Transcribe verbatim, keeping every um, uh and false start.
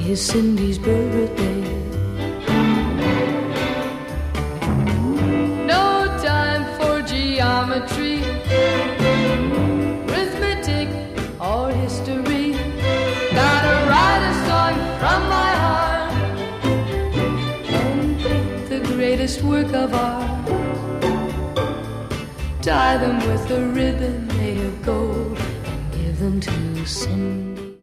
is Cindy's birthday. No time for geometry, arithmetic, or history. Gotta write a song from my heart and pick the greatest work of art. Tie them with a ribbon made of gold and give them to Cindy.